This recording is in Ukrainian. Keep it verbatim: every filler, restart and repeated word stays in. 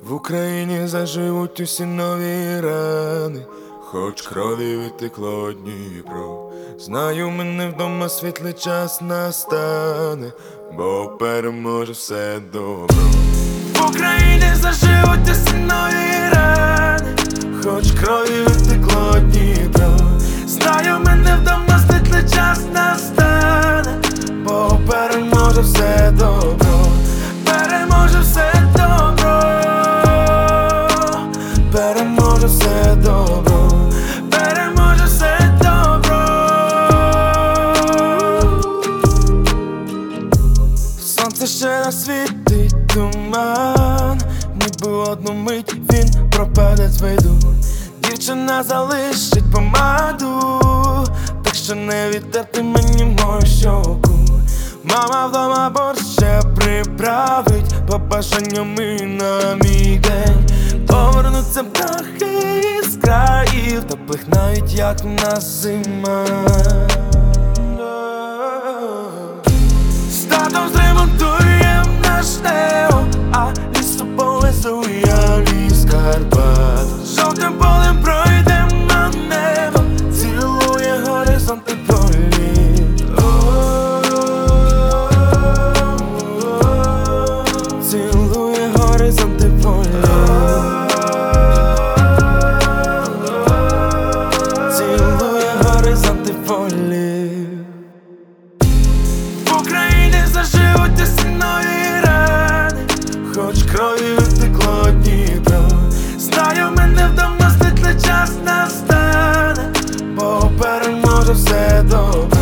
В Україні заживуть усі нові рани, хоч крові витекло Дніпро. Знаю, мене вдома світлий час настане, бо переможе все добро. В Україні заживуть усі нові рани, хоч крові витекло Дніпро. Знаю, мене вдома світлий час настане, бо переможе все добро. Переможе все добро. Переможе все добро. Переможе все добро. Сонце ще насвітить туман, ніби одну мить він пропаде з виду. Дівчина залишить помаду, так що не відтерти мені мою щоку. Мама вдома борщ ще приправить, побажанням і на мій день повернуться птахи із країв, теплих навіть як в нас зима. З татом зремонтуєм наш Тео, а лісу повезу я ліс Карпат. Жовтим полем пройдем на небо, цілує горизонти полі. Цілує горизонти поля. Цілує горизонти полі. В Україні заживуть усі нові рани, хоч крові витекло Дніпро. Знаю, мене вдома світлий час настане, бо переможе все добре.